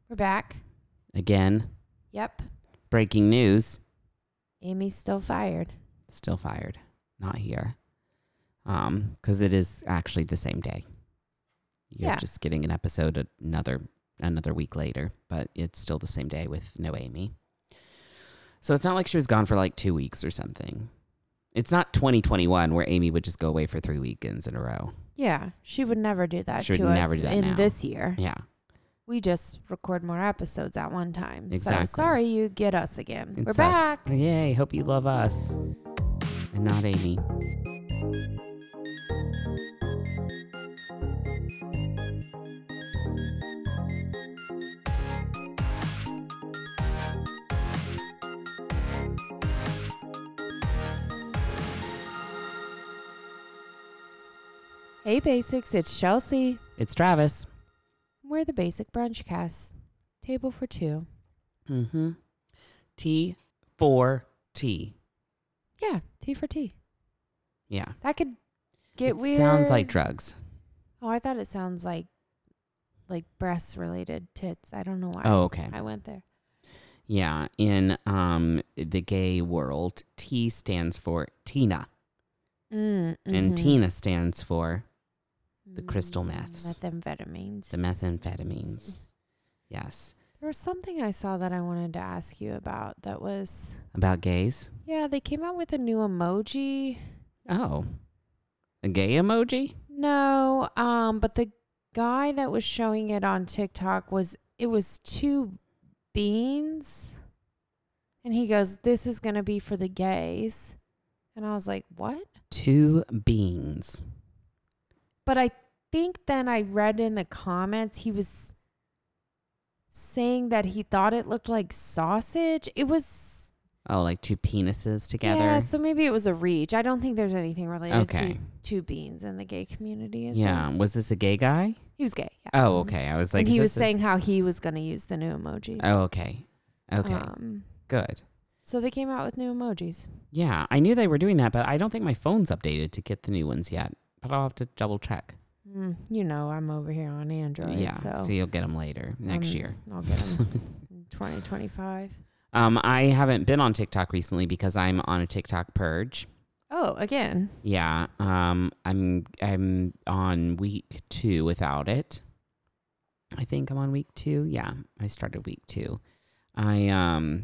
We're back. Again. Yep. Breaking news. Amy's still fired. Still fired. Not here. Because it is actually the same day. You're just getting an episode another week later, but it's still the same day with no Amy. So it's not like she was gone for like 2 weeks or something. It's not 2021 where Amy would just go away for 3 weekends in a row. Yeah, she would never do that She would to never us do that in now. this year. Yeah. We just record more episodes at one time. Exactly. So sorry you get us again. It's We're us. back. Yay, hope you love us. And not Amy. Hey Basics, it's Chelsea. It's Travis. We're the Basic Brunch Cast. Table for two. Mm-hmm. T for T. Yeah, T for T. Yeah. That could get weird. Sounds like drugs. Oh, I thought it sounds like breast related tits. I don't know why. Oh, okay. I went there. Yeah. In the gay world, T stands for Tina. And Tina stands for the crystal meths. Methamphetamines. The methamphetamines. Yes. There was something I saw that I wanted to ask you about that was... About gays? Yeah, they came out with a new emoji. Oh. A gay emoji? No, but the guy that was showing it on TikTok was two beans. And he goes, this is going to be for the gays. And I was like, what? 2 beans. But I think then I read in the comments, he was saying that he thought it looked like sausage. It was... Oh, like 2 penises together? Yeah, so maybe it was a reach. I don't think there's anything related Okay. to 2 beans in the gay community. Yeah. Was this a gay guy? He was gay, yeah. Oh, okay. I was like... And he was saying how he was going to use the new emojis. Oh, okay. Okay. Good. So they came out with new emojis. Yeah, I knew they were doing that, but I don't think my phone's updated to get the new ones yet. But I'll have to double check. You know, I'm over here on Android. Yeah, so you'll get them later next year. I'll get them in 2025. I haven't been on TikTok recently because I'm on a TikTok purge. Oh, again? Yeah, I'm on week 2 without it. I think I'm on week 2. Yeah, I started week 2. I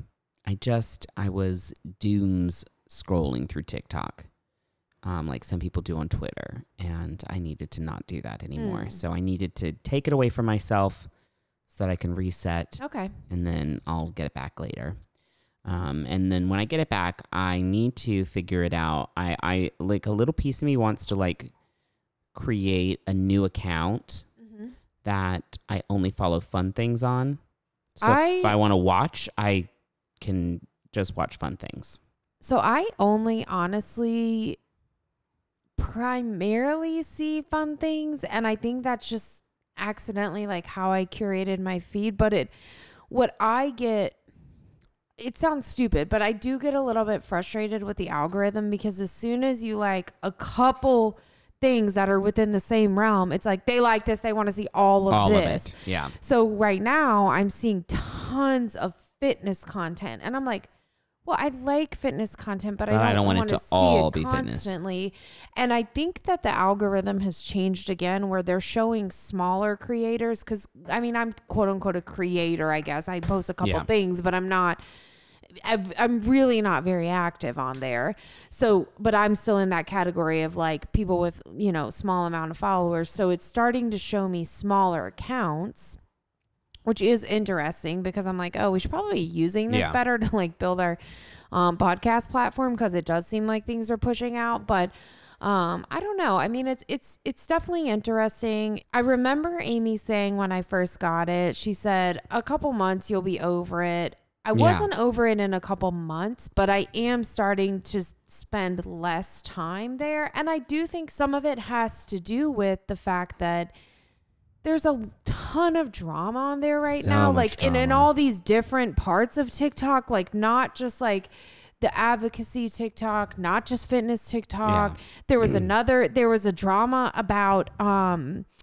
was dooms scrolling through TikTok, like some people do on Twitter, and I needed to not do that anymore. So I needed to take it away from myself so that I can reset. Okay. And then I'll get it back later. And then when I get it back, I need to figure it out. I like a little piece of me wants to like create a new account that I only follow fun things on. So if I want to watch, I can just watch fun things. So I only honestly primarily see fun things, and I think that's just accidentally like how I curated my feed. But it sounds stupid, but I do get a little bit frustrated with the algorithm because as soon as you like a couple things that are within the same realm, it's like they like this, they want to see all of this. Yeah. So right now I'm seeing tons of fitness content, and I'm like, well, I like fitness content, but I don't want it to all be constantly. Fitness. And I think that the algorithm has changed again, where they're showing smaller creators. Because I mean, I'm quote unquote a creator, I guess. I post a couple things, but I'm really not very active on there. So, but I'm still in that category of like people with, small amount of followers. So it's starting to show me smaller accounts, which is interesting because I'm like, oh, we should probably be using this better to like build our podcast platform, because it does seem like things are pushing out. But I don't know. I mean, it's definitely interesting. I remember Amy saying when I first got it, she said, a couple months, you'll be over it. I wasn't over it in a couple months, but I am starting to spend less time there. And I do think some of it has to do with the fact that there's a ton of drama on there right now. Like, and in all these different parts of TikTok, like not just like the advocacy TikTok, not just fitness TikTok. Yeah. There was a drama about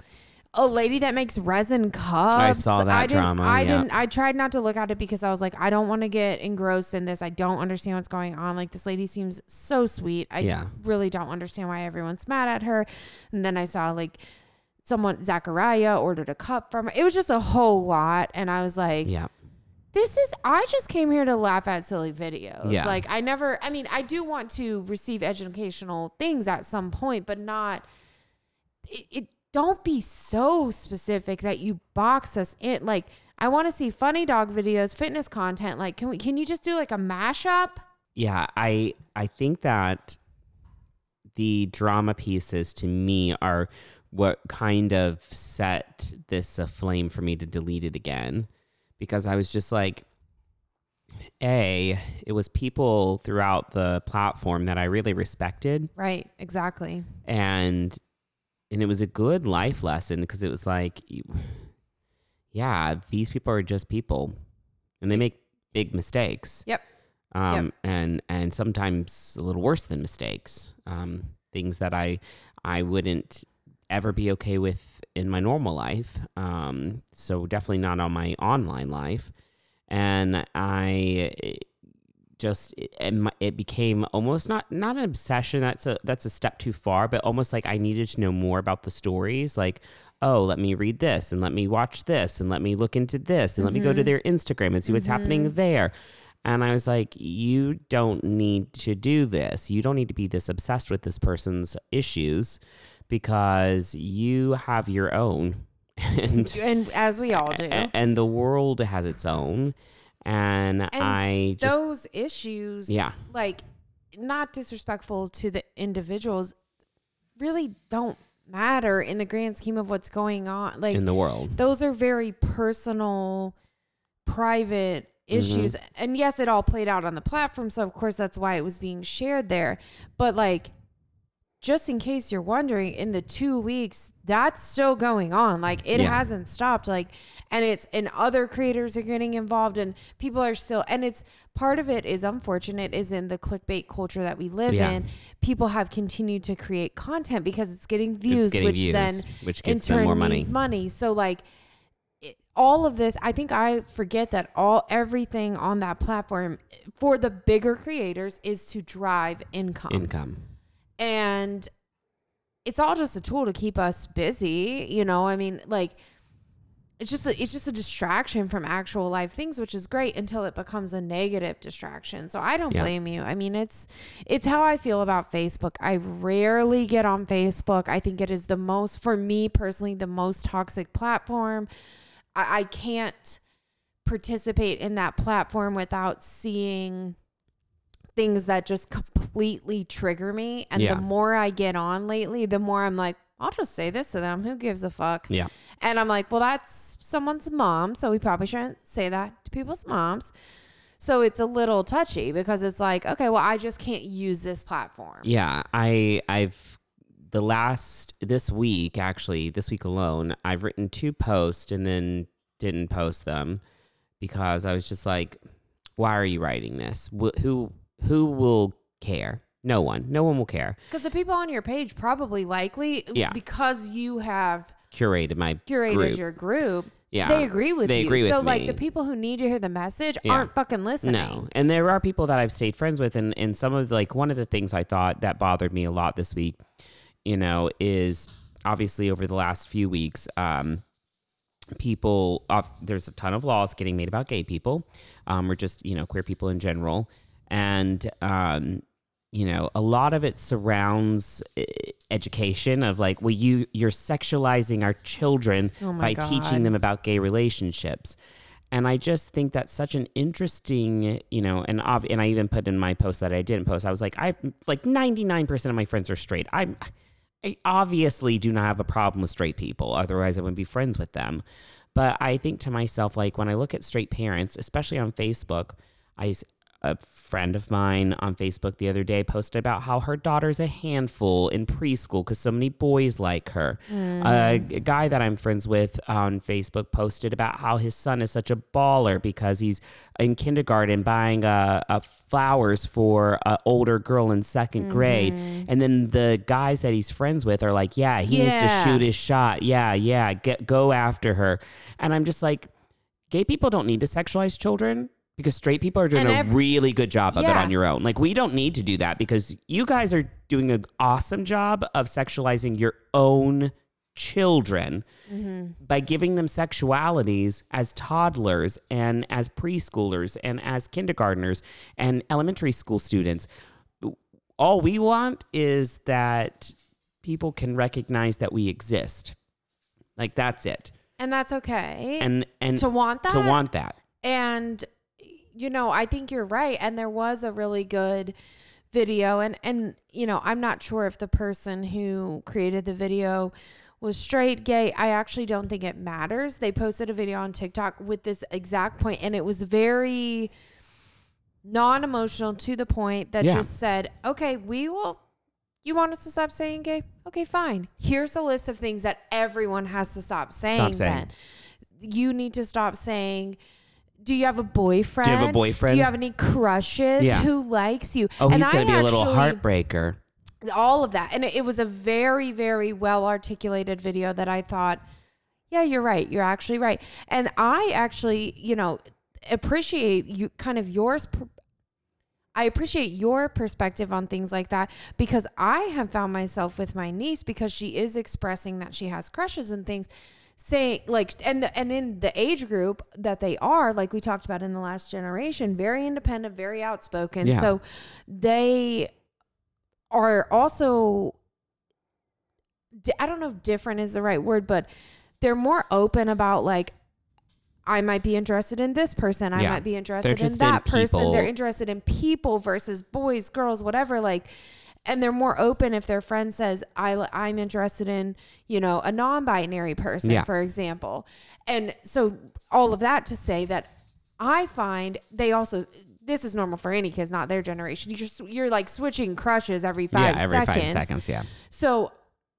a lady that makes resin cups. I saw that drama. I tried not to look at it because I was like, I don't want to get engrossed in this. I don't understand what's going on. Like, this lady seems so sweet. I really don't understand why everyone's mad at her. And then I saw like Zachariah ordered a cup from her. It was just a whole lot. And I was like, I just came here to laugh at silly videos. Yeah. Like, I do want to receive educational things at some point, but not, don't be so specific that you box us in. Like, I want to see funny dog videos, fitness content. Like, can you just do like a mashup? Yeah, I think that the drama pieces to me are what kind of set this aflame for me to delete it again, because I was just like, it was people throughout the platform that I really respected. Right, exactly. And it was a good life lesson, because it was like, these people are just people and they make big mistakes. Yep. And sometimes a little worse than mistakes. Things that I wouldn't ever be okay with in my normal life. So definitely not on my online life. And it became almost not an obsession. That's a step too far, but almost like I needed to know more about the stories. Like, oh, let me read this and let me watch this and let me look into this and let me go to their Instagram and see what's happening there. And I was like, you don't need to do this. You don't need to be this obsessed with this person's issues, because you have your own. And as we all do. And the world has its own. And those issues, like, not disrespectful to the individuals, really don't matter in the grand scheme of what's going on, like, in the world. Those are very personal, private issues. And yes, it all played out on the platform, so of course that's why it was being shared there. But like, just in case you're wondering, in the 2 weeks, that's still going on. Like, it hasn't stopped. Like, and other creators are getting involved, and people are still, and it's part of it is unfortunate, is in the clickbait culture that we live in. People have continued to create content because it's getting views, which in turn more means money. So like, all of this, I think I forget that everything on that platform for the bigger creators is to drive income. And it's all just a tool to keep us busy, you know? I mean, like, it's just a distraction from actual life things, which is great until it becomes a negative distraction. So I don't blame you. I mean, it's how I feel about Facebook. I rarely get on Facebook. I think it is for me personally, the most toxic platform. I can't participate in that platform without seeing things that just completely trigger me. And the more I get on lately, the more I'm like, I'll just say this to them. Who gives a fuck? Yeah. And I'm like, well, that's someone's mom, so we probably shouldn't say that to people's moms. So it's a little touchy, because it's like, okay, well, I just can't use this platform. Yeah. This week alone, I've written 2 posts and then didn't post them, because I was just like, why are you writing this? Who will care? No one will care. Because the people on your page because you have curated your group. Yeah, they agree with you. So like, the people who need to hear the message aren't fucking listening. No, and there are people that I've stayed friends with, and some of, like, one of the things I thought that bothered me a lot this week, you know, is obviously over the last few weeks, there's a ton of laws getting made about gay people, or just, you know, queer people in general. And, you know, a lot of it surrounds education of like, well, you're sexualizing our children by teaching them about gay relationships. And I just think that's such an interesting, you know, and I even put in my post that I didn't post, I was like, 99% of my friends are straight. I obviously do not have a problem with straight people. Otherwise I wouldn't be friends with them. But I think to myself, like, when I look at straight parents, especially on Facebook, a friend of mine on Facebook the other day posted about how her daughter's a handful in preschool because so many boys like her. A guy that I'm friends with on Facebook posted about how his son is such a baller because he's in kindergarten buying flowers for an older girl in second grade. And then the guys that he's friends with are like, yeah, he needs to shoot his shot. Yeah, go after her. And I'm just like, gay people don't need to sexualize children. Because straight people are doing a really good job of it on your own. Like, we don't need to do that because you guys are doing an awesome job of sexualizing your own children by giving them sexualities as toddlers and as preschoolers and as kindergartners and elementary school students. All we want is that people can recognize that we exist. Like, that's it. And that's okay. And to want that. To want that. And I think you're right. And there was a really good video. And I'm not sure if the person who created the video was straight, gay. I actually don't think it matters. They posted a video on TikTok with this exact point, and it was very non-emotional to the point that just said, okay, you want us to stop saying gay? Okay, fine. Here's a list of things that everyone has to stop saying. Then. You need to stop saying, do you have a boyfriend? Do you have any crushes? Yeah. Who likes you? Oh, he's going to be a little heartbreaker. All of that. And it was a very, very well articulated video that I thought, yeah, you're right. You're actually right. And I actually, appreciate you kind of yours. I appreciate your perspective on things like that because I have found myself with my niece because she is expressing that she has crushes and things. Saying like, and in the age group that they are, like we talked about in the last generation, very independent, very outspoken. Yeah. So they are also, I don't know if different is the right word, but they're more open about like, I might be interested in this person. I might be interested in that person. They're interested in people versus boys, girls, whatever. Like, and they're more open if their friend says, I'm interested in, a non-binary person, for example. And so all of that to say that I find they also, this is normal for any kids, not their generation. You're like switching crushes every 5 seconds. Yeah, every 5 seconds, yeah. So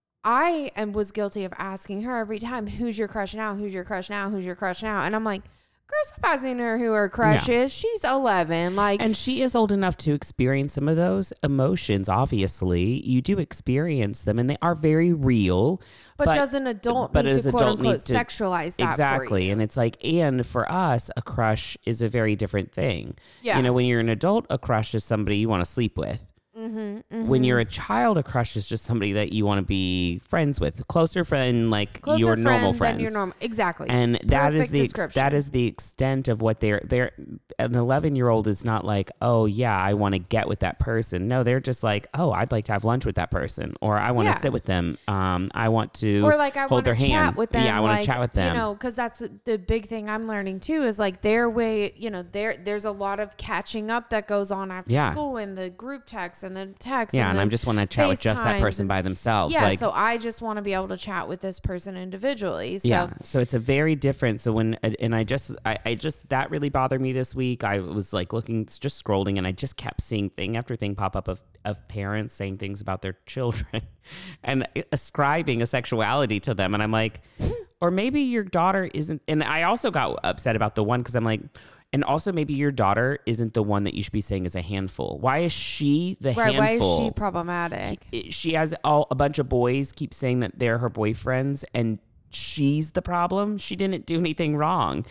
I was guilty of asking her every time, who's your crush now? Who's your crush now? Who's your crush now? And I'm like, girl, stop asking her who her crush is. She's 11. And she is old enough to experience some of those emotions, obviously. You do experience them, and they are very real. But does an adult need to, quote-unquote, sexualize that exactly. For you? And it's like, and for us, a crush is a very different thing. Yeah. When you're an adult, a crush is somebody you want to sleep with. When you're a child, a crush is just somebody that you want to be friends with, closer friend, like your normal friends. Your normal, exactly. And that is the extent of what they're. An 11-year-old is not like, oh yeah, I want to get with that person. No, they're just like, oh, I'd like to have lunch with that person, or I want to sit with them. I want to, or like I hold their hand. Chat with them. Yeah, I want to chat with them. Because that's the big thing I'm learning too. Is like their way. There's a lot of catching up that goes on after school and the group text and the text. Yeah, and I just want to chat with just that person by themselves. Yeah, so I just want to be able to chat with this person individually. So. Yeah, so it's a very different. So I just that really bothered me this week. I was like just scrolling, and I just kept seeing thing after thing pop up of parents saying things about their children and ascribing a sexuality to them. And I'm like, or maybe your daughter isn't. And I also got upset about the one because I'm like, and also maybe your daughter isn't the one that you should be saying is a handful. Why is she the handful? Why is she problematic? She has a bunch of boys keep saying that they're her boyfriends, and she's the problem. She didn't do anything wrong.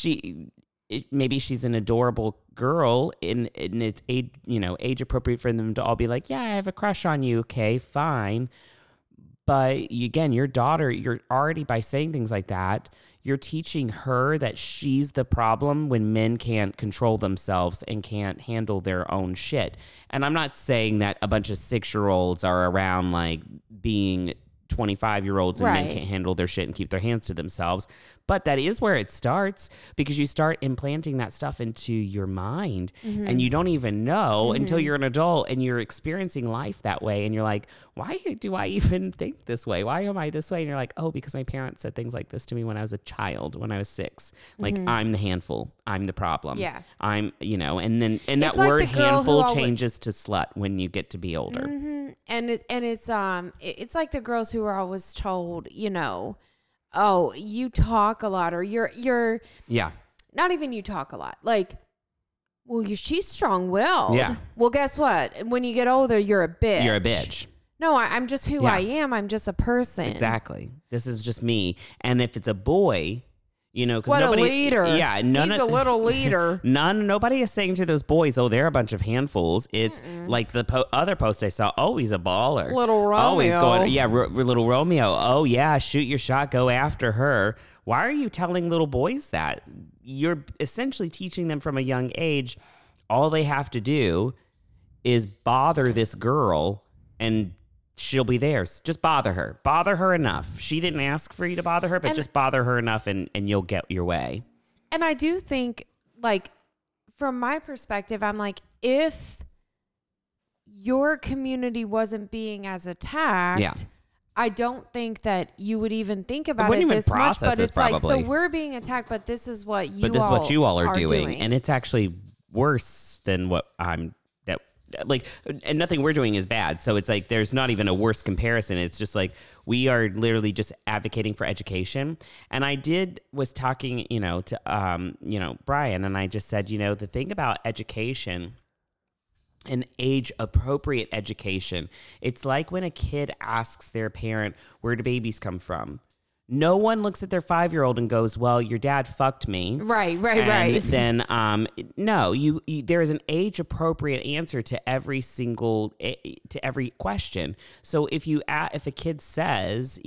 Maybe she's an adorable girl, and it's age appropriate for them to all be like, yeah, I have a crush on you. Okay, fine. But again, your daughter, you're already, by saying things like that, you're teaching her that she's the problem when men can't control themselves and can't handle their own shit. And I'm not saying that a bunch of 6-year-olds are around like being 25-year-olds and men can't handle their shit and keep their hands to themselves. But that is where it starts, because you start implanting that stuff into your mind and you don't even know until you're an adult and you're experiencing life that way. And you're like, why do I even think this way? Why am I this way? And you're like, oh, because my parents said things like this to me when I was a child, when I was 6. Like, I'm the handful. I'm the problem. Yeah. I'm, and that word handful changes to slut when you get to be older. And it's like the girls who are always told, oh, you talk a lot, or you're not even you talk a lot. Like, well, she's strong-willed. Yeah. Well, guess what? When you get older, you're a bitch. You're a bitch. No, I'm just who I am. I'm just a person. Exactly. This is just me. And if it's a boy, because what a leader. Yeah. He's a little leader. Nobody is saying to those boys, oh, they're a bunch of handfuls. It's like the other post I saw. Oh, he's a baller. Little Romeo. Oh, he's going, little Romeo. Oh, yeah, shoot your shot. Go after her. Why are you telling little boys that? You're essentially teaching them from a young age. All they have to do is bother this girl and she'll be theirs. Just bother her. Bother her enough. She didn't ask for you to bother her, but just bother her enough and you'll get your way. And I do think, like, from my perspective, I'm like, if your community wasn't being as attacked, I don't think that you would even think about it this much. But it's like, so we're being attacked, but this is what you all are doing. And it's actually worse than what and nothing we're doing is bad. So it's like, there's not even a worse comparison. It's just like, we are literally just advocating for education. And I was talking, to, Brian, and I just said, the thing about education and age appropriate education, it's like when a kid asks their parent, where do babies come from? No one looks at their 5-year-old and goes, well, your dad fucked me. Right. Then, no, there is an age appropriate answer to every question. So if a kid says,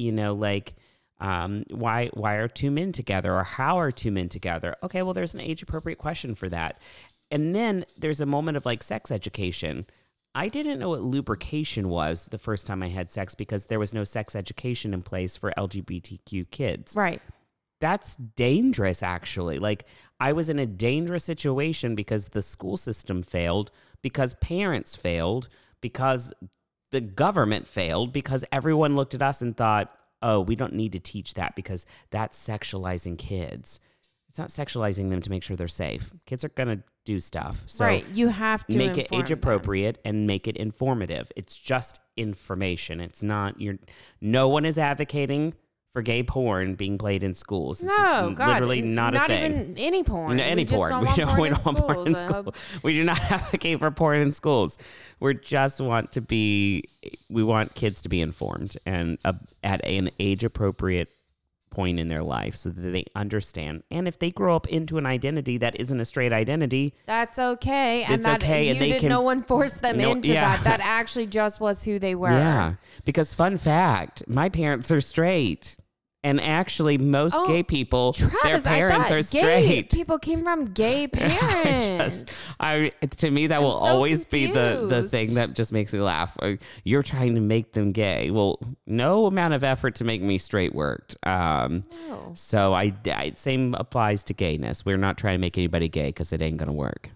why are 2 men together, or how are 2 men together? Okay, well, there's an age appropriate question for that. And then there's a moment of like sex education. I didn't know what lubrication was the first time I had sex, because there was no sex education in place for LGBTQ kids. Right. That's dangerous, actually. Like, I was in a dangerous situation because the school system failed, because parents failed, because the government failed, because everyone looked at us and thought, oh, we don't need to teach that because that's sexualizing kids. It's not sexualizing them to make sure they're safe. Kids are going to do stuff. So right. You have to make it age appropriate and make it informative. It's just information. It's not, no one is advocating for gay porn being played in schools. It's literally not a thing. Not even any porn. Any porn. We don't want porn in school. We do not advocate for porn in schools. We just want we want kids to be informed and at an age appropriate point in their life so that they understand. And if they grow up into an identity that isn't a straight identity, that's okay. And that okay. No one forced them into that. That actually just was who they were. Yeah. Because fun fact, my parents are straight. And actually, most gay people, Travis, their parents are straight. Gay people came from gay parents. To me, that will always be the thing that just makes me laugh. You're trying to make them gay. Well, no amount of effort to make me straight worked. No. So same applies to gayness. We're not trying to make anybody gay because it ain't gonna work.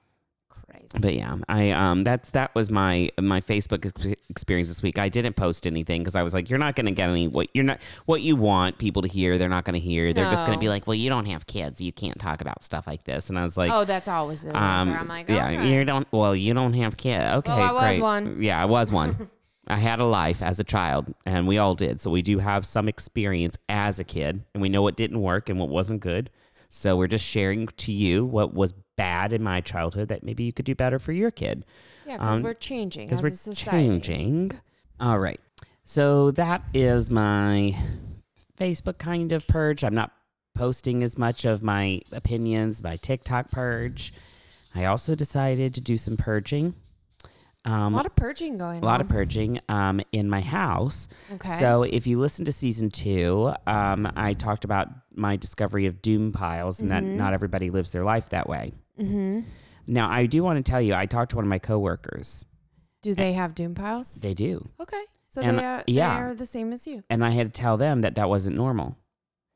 But yeah, that was my Facebook experience this week. I didn't post anything because I was like, you're not going to get what you want people to hear. They're not going to hear. They're just going to be like, well, you don't have kids. You can't talk about stuff like this. And I was like, oh, that's always the answer. I'm like, yeah, okay. you don't have kids. Okay, well, I great. was one. Yeah, I was one. I had a life as a child, and we all did. So we do have some experience as a kid, and we know what didn't work and what wasn't good. So we're just sharing to you what was bad in my childhood that maybe you could do better for your kid. Yeah, because we're changing as a society. Changing. All right. So that is my Facebook kind of purge. I'm not posting as much of my opinions, my TikTok purge. I also decided to do some purging. A lot of purging going on. A lot of purging in my house. Okay. So if you listen to season 2, I talked about my discovery of doom piles and that not everybody lives their life that way. Mm-hmm. Now, I do want to tell you, I talked to one of my coworkers. Do they have doom piles? They do. Okay. So they are the same as you. And I had to tell them that wasn't normal.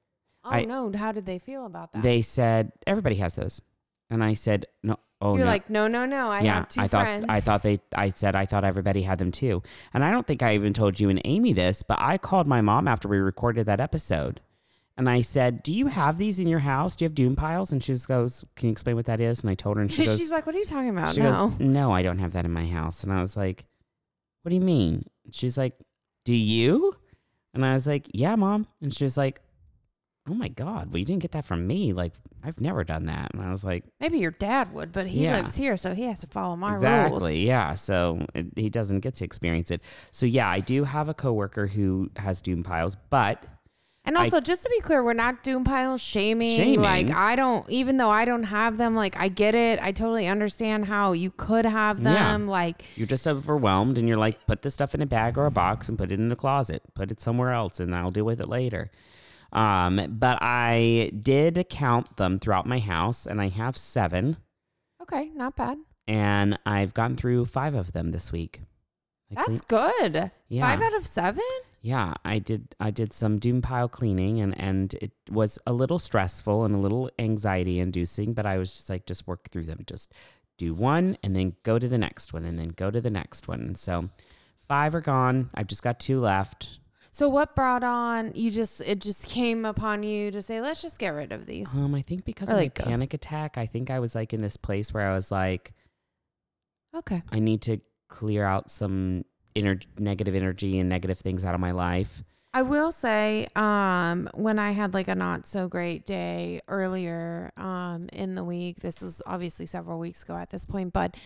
no. How did they feel about that? They said, everybody has those. And I said, no. Oh, You're no. like, no. I have two friends. I thought everybody had them too. And I don't think I even told you and Amy this, but I called my mom after we recorded that episode. And I said, do you have these in your house? Do you have doom piles? And she just goes, can you explain what that is? And I told her, and she goes, she's like, what are you talking about? She goes, no, I don't have that in my house. And I was like, what do you mean? She's like, do you? And I was like, yeah, Mom. And she was like, oh my God, well, you didn't get that from me. Like, I've never done that. And I was like, maybe your dad would, but he lives here, so he has to follow my rules. Exactly. Yeah. So he doesn't get to experience it. So yeah, I do have a coworker who has doom piles, but. And also, just to be clear, we're not doom pile shaming. Like, even though I don't have them, like, I get it. I totally understand how you could have them. Yeah. Like, you're just overwhelmed and you're like, put this stuff in a bag or a box and put it in the closet, put it somewhere else, and I'll deal with it later. But I did count them throughout my house, and I have 7. Okay, not bad. And I've gotten through 5 of them this week. That's good. Yeah. 5 out of 7? Yeah, I did some doom pile cleaning, and it was a little stressful and a little anxiety inducing, but I was just like, just work through them. Just do one and then go to the next one and then go to the next one. And so 5 are gone. I've just got 2 left. So what brought on it just came upon you to say, let's just get rid of these? I think because of my panic attack, I think I was like in this place where I was like, okay, I need to clear out some negative energy and negative things out of my life. I will say, when I had like a not so great day earlier in the week, this was obviously several weeks ago at this point, but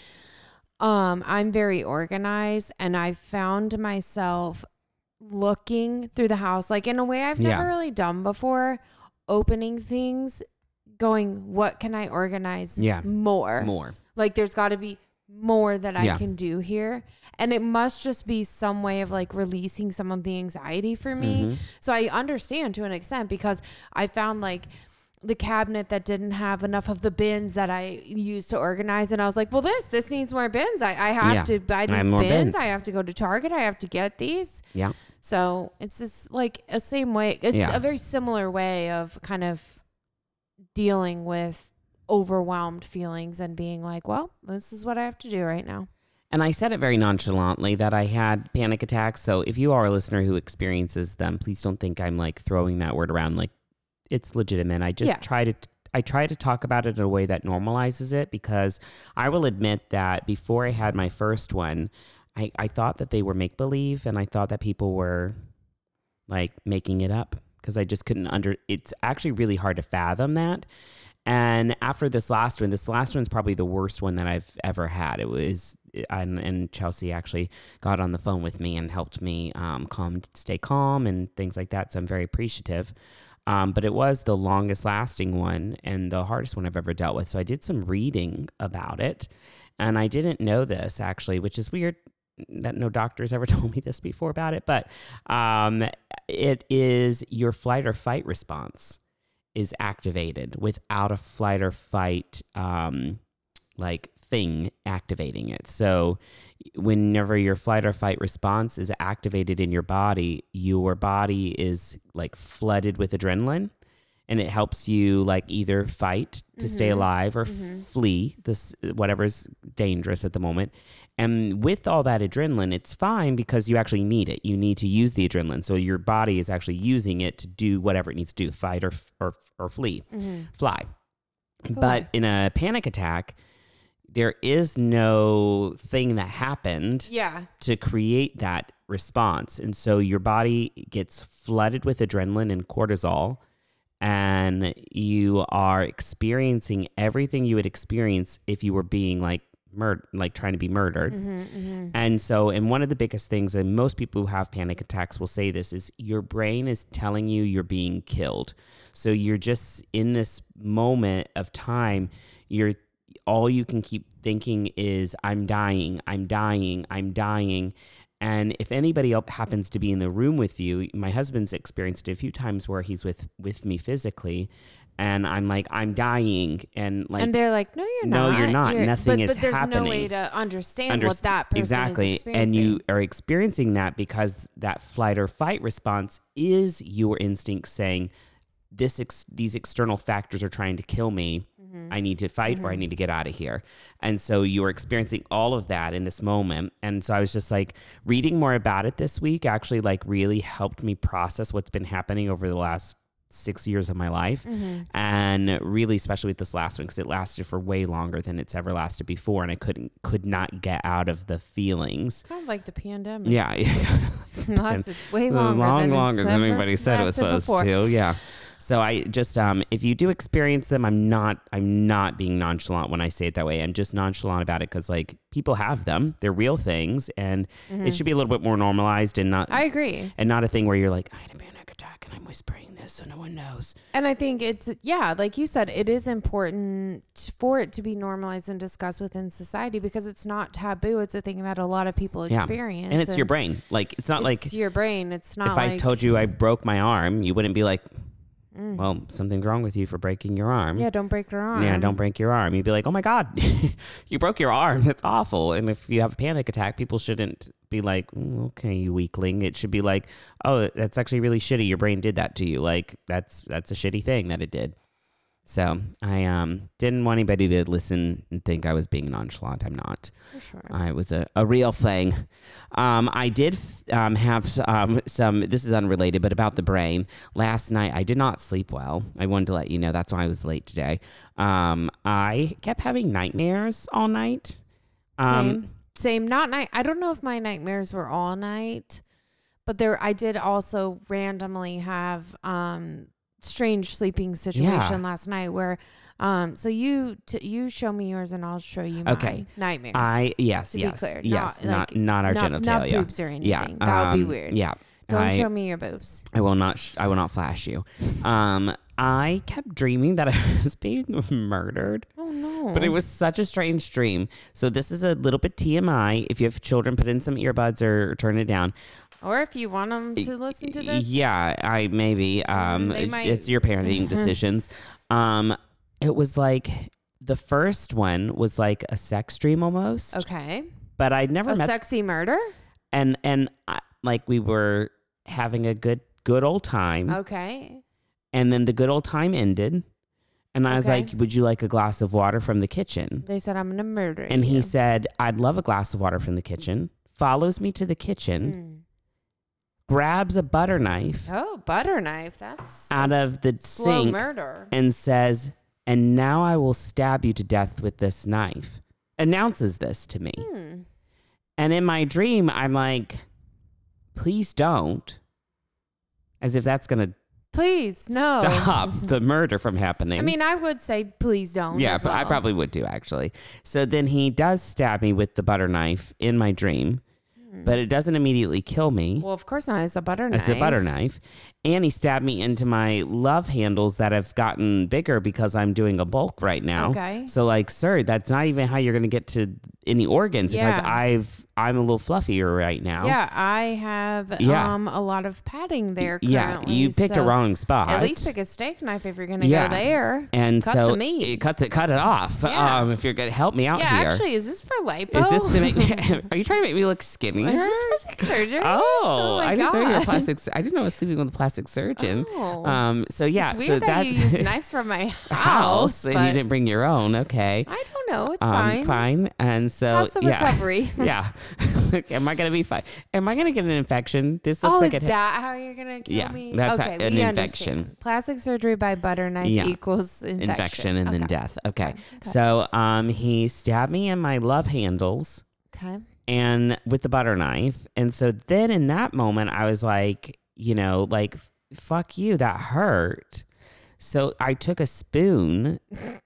I'm very organized, and I found myself looking through the house like in a way I've never really done before, opening things, going, what can I organize more? Like, there's got to be more that I can do here. And it must just be some way of like releasing some of the anxiety for me. Mm-hmm. So I understand to an extent, because I found like the cabinet that didn't have enough of the bins that I used to organize. And I was like, well, this needs more bins. I have to buy these bins. I have to go to Target. I have to get these. Yeah. So it's just like a same way. It's a very similar way of kind of dealing with overwhelmed feelings and being like, well, this is what I have to do right now. And I said it very nonchalantly that I had panic attacks. So if you are a listener who experiences them, please don't think I'm like throwing that word around like it's legitimate. I just try to talk about it in a way that normalizes it, because I will admit that before I had my first one, I thought that they were make-believe, and I thought that people were like making it up, because I just couldn't it's actually really hard to fathom that. And after this last one's probably the worst one that I've ever had. It was, and Chelsea actually got on the phone with me and helped me stay calm and things like that. So I'm very appreciative. But it was the longest lasting one and the hardest one I've ever dealt with. So I did some reading about it, and I didn't know this actually, which is weird that no doctor's ever told me this before about it. But it is your flight or fight response is activated without a flight or fight like thing activating it. So whenever your flight or fight response is activated in your body is like flooded with adrenaline, and it helps you like either fight to stay alive or flee this whatever's dangerous at the moment. And with all that adrenaline, it's fine because you actually need it. You need to use the adrenaline. So your body is actually using it to do whatever it needs to do, fight or flee, fly. Cool. But in a panic attack, there is no thing that happened to create that response. And so your body gets flooded with adrenaline and cortisol, and you are experiencing everything you would experience if you were being like trying to be murdered. And so, and one of the biggest things, and most people who have panic attacks will say this, is your brain is telling you you're being killed. So you're just in this moment of time, all you can keep thinking is, I'm dying. And if anybody else happens to be in the room with you, my husband's experienced it a few times where he's with me physically, and I'm like, I'm dying. And they're like, no, you're not. No, you're not. Nothing is happening. But there's no way to understand what that person is experiencing. And you are experiencing that because that flight or fight response is your instinct saying, these external factors are trying to kill me. I need to fight or I need to get out of here. And so you were experiencing all of that in this moment. And so I was just like, reading more about it this week actually like really helped me process what's been happening over the last 6 years of my life. And really, especially with this last one, because it lasted for way longer than it's ever lasted before. And I could not get out of the feelings. Kind of like the pandemic. Yeah. It lasted way longer than anybody said it was supposed to. Yeah. So I just, if you do experience them, I'm not being nonchalant when I say it that way. I'm just nonchalant about it because like people have them, they're real things, and it should be a little bit more normalized and not. I agree. And not a thing where you're like, I had a panic attack and I'm whispering this so no one knows. And I think it's, like you said, it is important for it to be normalized and discussed within society because it's not taboo. It's a thing that a lot of people experience. And it's your brain. Like, it's not like. It's your brain. It's not if I told you I broke my arm, you wouldn't be like, well, something's wrong with you for breaking your arm. Yeah, don't break your arm. Yeah, don't break your arm. You'd be like, oh my God, you broke your arm. That's awful. And if you have a panic attack, people shouldn't be like, okay, you weakling. It should be like, oh, that's actually really shitty. Your brain did that to you. Like, that's a shitty thing that it did. So I didn't want anybody to listen and think I was being nonchalant. I'm not. For sure. It was a real thing. I did have some, this is unrelated, but about the brain. Last night, I did not sleep well. I wanted to let you know. That's why I was late today. I kept having nightmares all night. Same. Not night. I don't know if my nightmares were all night, but I did also randomly have strange sleeping situation last night where so you show me yours and I'll show you my nightmares. Yes. Not our genitalia. Not boobs or anything. Yeah, that would be weird. Yeah. Don't show me your boobs. I will not flash you. I kept dreaming that I was being murdered. Oh no. But it was such a strange dream. So this is a little bit TMI. If you have children, put in some earbuds or turn it down. Or if you want them to listen to this. Yeah, maybe. It's your parenting decisions. It was like the first one was like a sex dream almost. Okay. But I'd never met sexy murder. And like we were having a good old time. Okay. And then the good old time ended. And I was like, would you like a glass of water from the kitchen? They said, I'm going to murder you. And he said, I'd love a glass of water from the kitchen. Follows me to the kitchen. Grabs a butter knife. Oh, butter knife. That's out of the sink murder. And says, and now I will stab you to death with this knife. Announces this to me. And in my dream, I'm like, please don't. As if that's going to stop the murder from happening. I mean, I would say please don't. Yeah, but I probably would too, actually. So then he does stab me with the butter knife in my dream. But it doesn't immediately kill me. Well, of course not. It's a butter knife. It's a butter knife. And he stabbed me into my love handles that have gotten bigger because I'm doing a bulk right now. Okay. So like, sir, that's not even how you're going to get to any organs because I'm a little fluffier right now. Yeah, I have a lot of padding there currently. Yeah, you picked a wrong spot. At least pick a steak knife if you're going to go there. And cut the meat. Cut it off. Yeah. If you're going to help me out here. Actually, is this for lipo? Is this to make are you trying to make me look skinnier? Is this plastic surgery? Oh, my I didn't God. know you were plastic. I didn't know I was sleeping with a plastic surgeon. Oh. So yeah, it's weird that you use knives from my house and you didn't bring your own. Okay. I don't know. It's fine. Fine. And so how's the recovery? Yeah. Am I gonna be fine? Am I gonna get an infection? This looks like is that how you're gonna kill me? That's okay, an infection. Understand. Plastic surgery by butter knife equals infection. And then death. Okay. So he stabbed me in my love handles. Okay. And with the butter knife. And so then in that moment, I was like, like, fuck you, that hurt. So I took a spoon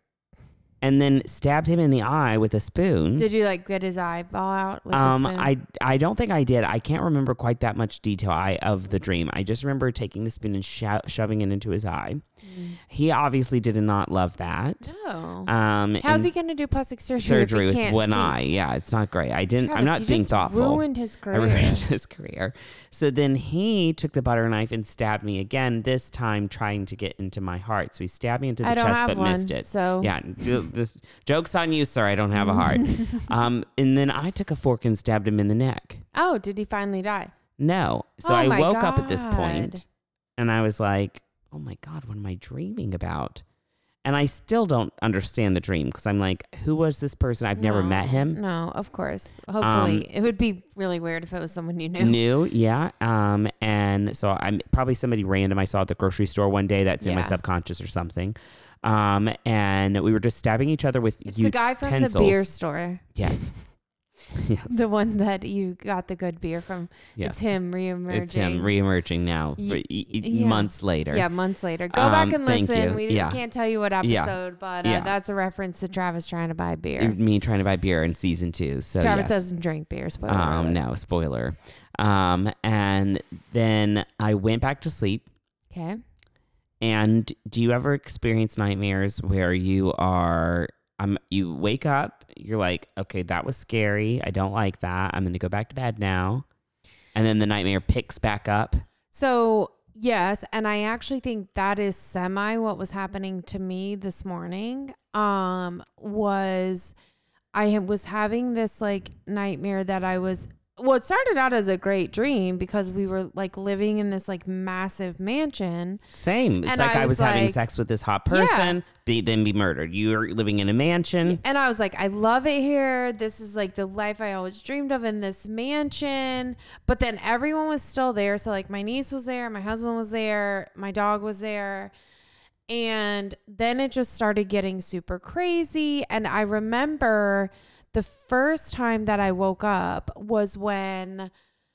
and then stabbed him in the eye with a spoon. Did you like get his eyeball out with the spoon? I don't think I did. I can't remember quite that much detail of the dream. I just remember taking the spoon and shoving it into his eye. He obviously did not love that. No. How's he going to do plastic surgery with one eye? Yeah, it's not great. I'm not being thoughtful. Ruined his career. I ruined his career. So then he took the butter knife and stabbed me again, this time trying to get into my heart. So he stabbed me into the chest but missed it. So yeah, the joke's on you, sir. I don't have a heart. And then I took a fork and stabbed him in the neck. Oh, did he finally die? No. So I woke up at this point and I was like, oh my God, what am I dreaming about? And I still don't understand the dream because I'm like, who was this person? I've never met him. No, of course. Hopefully. It would be really weird if it was someone you knew. Yeah. And so I'm probably somebody random I saw at the grocery store one day that's in my subconscious or something. And we were just stabbing each other with utensils. It's the guy from the beer store. Yes. Yes. The one that you got the good beer from. Yes. It's him reemerging. It's him reemerging now months later. Yeah, months later. Go back and listen. We yeah. can't tell you what episode, but that's a reference to Travis trying to buy beer. Me trying to buy beer in season 2. So Travis doesn't drink beer. Spoiler. No, spoiler. And then I went back to sleep. Okay. And do you ever experience nightmares where you wake up, you're like, okay, that was scary. I don't like that. I'm going to go back to bed now. And then the nightmare picks back up. So, yes. And I actually think that is what was happening to me this morning. I was having this like nightmare that it started out as a great dream because we were like living in this like massive mansion. Same. It's like I was having sex with this hot person, then be murdered. You're living in a mansion. And I was like, I love it here. This is like the life I always dreamed of in this mansion. But then everyone was still there. So like my niece was there, my husband was there, my dog was there. And then it just started getting super crazy. And I remember the first time that I woke up was when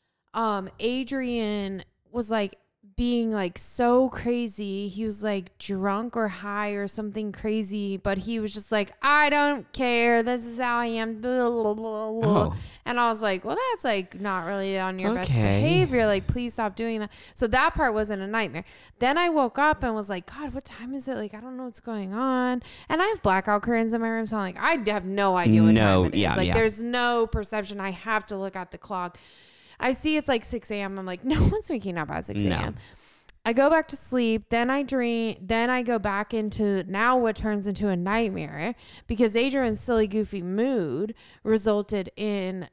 Adrian was like being like so crazy. He was like drunk or high or something crazy, but he was just like, I don't care. This is how I am. Blah, blah, blah, blah. Oh. And I was like, well, that's like not really on your best behavior. Like, please stop doing that. So that part wasn't a nightmare. Then I woke up and was like, God, what time is it? Like, I don't know what's going on. And I have blackout curtains in my room. So I'm like, I have no idea what time it is. There's no perception. I have to look at the clock. I see it's like 6 a.m. I'm like, no one's waking up at 6 a.m. No. I go back to sleep. Then I dream. Then I go back into now what turns into a nightmare because Adrian's silly, goofy mood resulted in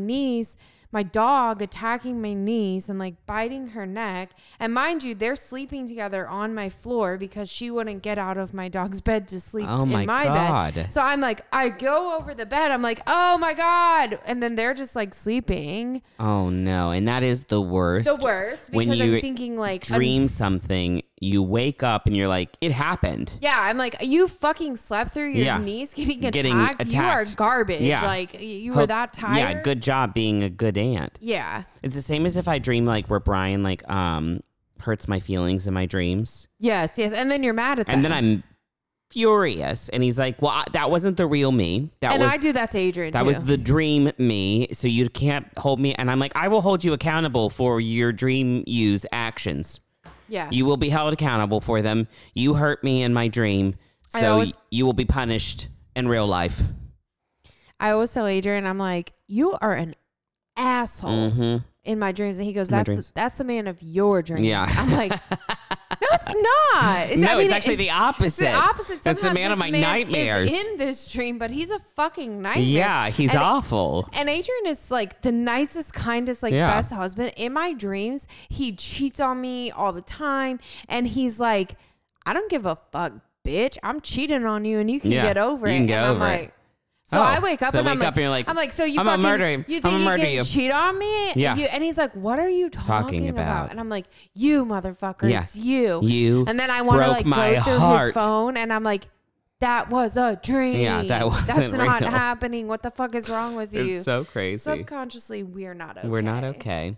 my dog attacking my niece and like biting her neck. And mind you, they're sleeping together on my floor because she wouldn't get out of my dog's bed to sleep in my bed. So I'm like, I go over the bed. I'm like, oh my God. And then they're just like sleeping. Oh no. And that is the worst. The worst. Because when I'm thinking like dream something, you wake up and you're like, it happened. Yeah. I'm like, you fucking slept through your niece getting attacked. You are garbage. Yeah. Like you were that tired. Yeah. Good job being a good aunt. Yeah. It's the same as if I dream like where Brian like hurts my feelings in my dreams. Yes. And then you're mad at that. And then I'm furious. And he's like, well, that wasn't the real me. I do that to Adrian That was the dream me. So you can't hold me. And I'm like, I will hold you accountable for your dream use actions. Yeah. You will be held accountable for them. You hurt me in my dream. So you will be punished in real life. I always tell Adrian, I'm like, you are an asshole in my dreams. And he goes, that's the man of your dreams. Yeah. I'm like, no, it's not. It's actually the opposite. It's the opposite. That's the man of my nightmares. Is in this dream, but he's a fucking nightmare. Yeah, he's awful. And Adrian is like the nicest, kindest, best husband. In my dreams, he cheats on me all the time. And he's like, I don't give a fuck, bitch. I'm cheating on you and you can get over it. You can get over it. So I wake up and I'm like, so you fucking murder him. You think you can cheat on me? Yeah. And he's like, what are you talking about? And I'm like, you motherfucker, it's you. You. And then I want to like go through his phone and I'm like, that was a dream. Yeah, that's not happening. What the fuck is wrong with you? It's so crazy. Subconsciously, we're not okay. We're not okay.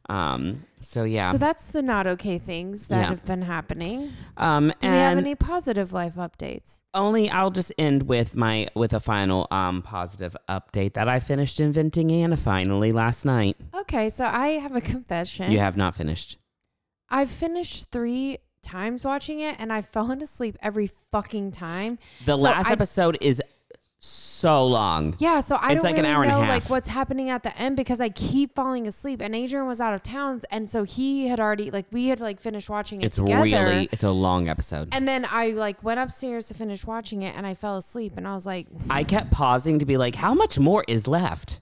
So yeah. So that's the not okay things that have been happening. Do we have any positive life updates? I'll just end with a final positive update that I finished Inventing Anna finally last night. Okay, so I have a confession. You have not finished. I've finished 3 times watching it and I've fallen asleep every fucking time. The last episode is so long. Yeah, so I don't like really an hour know and a half. like what's happening at the end because I keep falling asleep and Adrian was out of town and so he had already we had finished watching it together. It's a long episode. And then I went upstairs to finish watching it and I fell asleep and I was like I kept pausing to be like, how much more is left?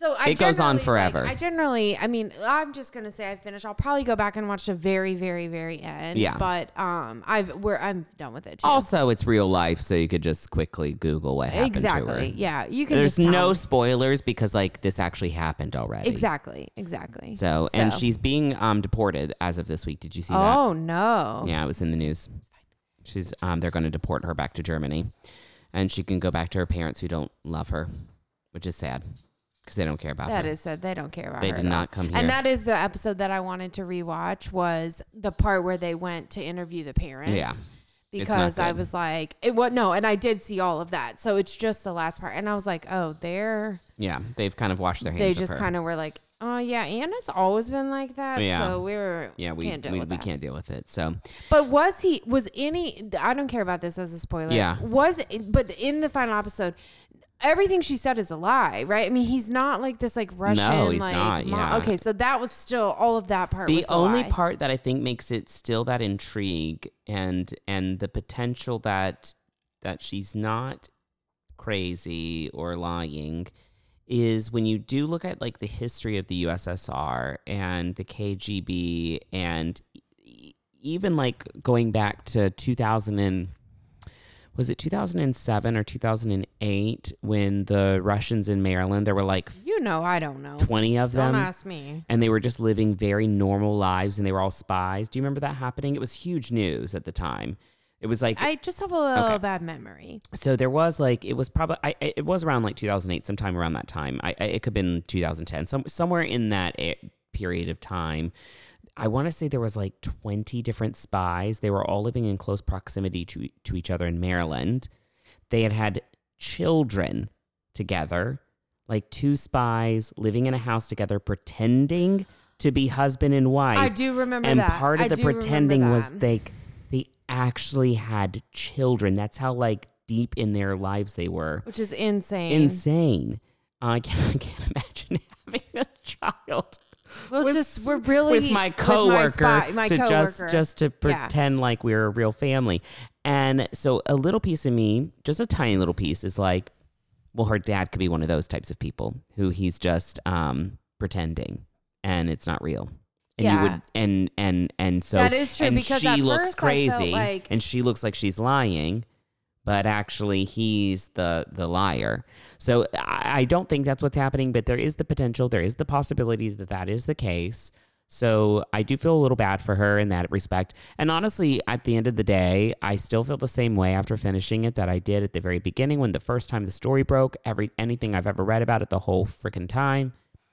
So it goes on forever. I'm just gonna say I finished. I'll probably go back and watch the very, very, very end. Yeah. But I'm done with it too. Also, it's real life, so you could just quickly Google what happened to her. Exactly. Yeah. You can. There's no spoilers because like this actually happened already. Exactly. So and she's being deported as of this week. Did you see that? Oh no. Yeah, it was in the news. She's they're going to deport her back to Germany, and she can go back to her parents who don't love her, which is sad. Because they don't care about her. That is sad. They don't care about her. They did not come here. And that is the episode that I wanted to rewatch was the part where they went to interview the parents. Yeah. Because I was like, and I did see all of that. So it's just the last part. And I was like, oh, yeah, they've kind of washed their hands They just kind of were like, oh, yeah, Anna's always been like that. Yeah. So we can't deal with it. So, but I don't care about this as a spoiler. Yeah. But in the final episode, everything she said is a lie, right? I mean, he's not like this like Russian. No, he's not. Yeah. Okay, so that was still all of that part. The only part that I think makes it still that intrigue and the potential that she's not crazy or lying is when you do look at like the history of the USSR and the KGB and even like going back to 2007 or 2008 when the Russians in Maryland, there were like I don't know 20 of them. Don't ask me. And they were just living very normal lives and they were all spies. Do you remember that happening? It was huge news at the time. It was like I just have a little bad memory. So there was like it was around like 2008, sometime around that time. It could have been 2010, somewhere in that period of time. I want to say there was like 20 different spies. They were all living in close proximity to each other in Maryland. They had children together, like 2 spies living in a house together, pretending to be husband and wife. I do remember and that. And part of the pretending was they actually had children. That's how like deep in their lives they were. Which is insane. Insane. I can't imagine having a child. We're really with my coworker just to pretend like we're a real family. And so a little piece of me, just a tiny little piece, is like, well, her dad could be one of those types of people who he's just pretending and it's not real. And you would and so that is true, and because she at looks first crazy like... and she looks like she's lying, but actually he's the liar. So I don't think that's what's happening, but there is the potential, there is the possibility that is the case. So I do feel a little bad for her in that respect. And honestly, at the end of the day, I still feel the same way after finishing it that I did at the very beginning when the first time the story broke, anything I've ever read about it the whole freaking time.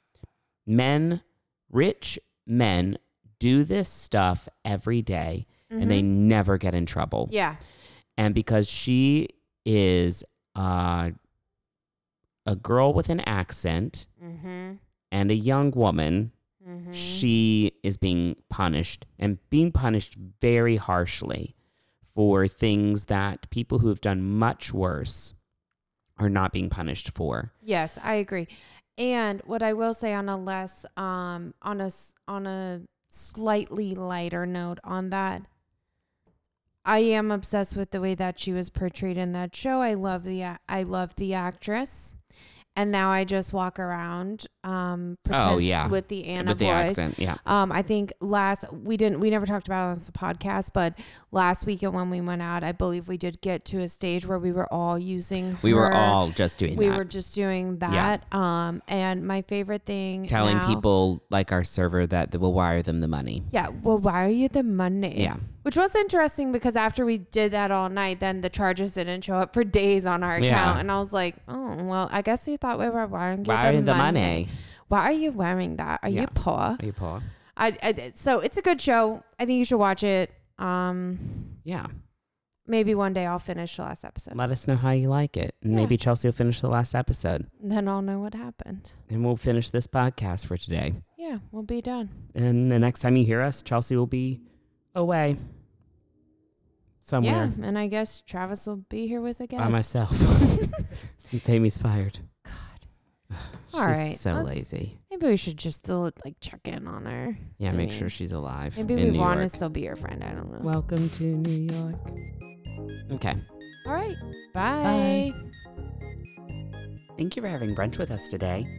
Rich men do this stuff every day and they never get in trouble. Yeah. And because she is a girl with an accent and a young woman, she is being punished very harshly for things that people who have done much worse are not being punished for. Yes, I agree. And what I will say on a less, on a slightly lighter note on that, I am obsessed with the way that she was portrayed in that show. I love the actress. And now I just walk around, pretend with the Anna voice. Accent, yeah. I think we never talked about it on the podcast, but last weekend when we went out, I believe we did get to a stage where we were all using her. We were all just doing that. We were just doing that. Yeah. And my favorite thing telling people like our server that we'll wire them the money. Yeah. Well, wire you the money. Yeah. Which was interesting because after we did that all night, then the charges didn't show up for days on our account. Yeah. And I was like, oh, well, I guess you thought we were wiring the money. Why are you wearing that? Are you poor? Are you poor? So it's a good show. I think you should watch it. Yeah. Maybe one day I'll finish the last episode. Let us know how you like it. And maybe Chelsea will finish the last episode. Then I'll know what happened. And we'll finish this podcast for today. Yeah, we'll be done. And the next time you hear us, Chelsea will be away somewhere. Yeah, and I guess Travis will be here with a guest. By myself. Since Amy's fired. God. She's all right. So lazy. Maybe we should just still like check in on her. Yeah, make sure she's alive. Maybe we want to still be her friend. I don't know. Welcome to New York. Okay. All right. Bye. Thank you for having brunch with us today.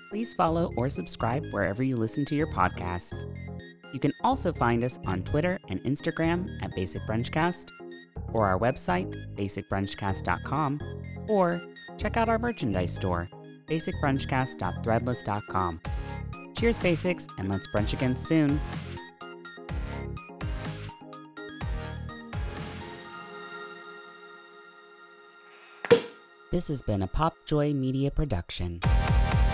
Please follow or subscribe wherever you listen to your podcasts. You can also find us on Twitter and Instagram at Basic Brunchcast, or our website, basicbrunchcast.com, or check out our merchandise store, basicbrunchcast.threadless.com. Cheers, Basics, and let's brunch again soon. This has been a Popjoy Media production.